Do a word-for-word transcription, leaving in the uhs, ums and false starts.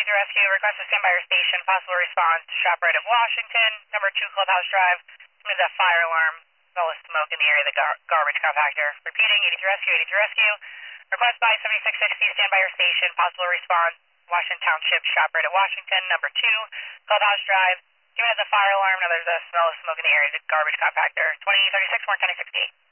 eighty-three Rescue, request to stand by your station, possible response, ShopRite of Washington, number two Clubhouse Drive. There's a fire alarm, smell of smoke in the area of the gar garbage compactor. Repeating, eighty-three Rescue, eighty-three Rescue. Request by seventy-six sixty, stand by your station, possible response, Washington Township, ShopRite of Washington, number two Clubhouse Drive. Given as a fire alarm, now there's a smell of smoke in the area of the garbage compactor. twenty thirty-six, one ten sixty.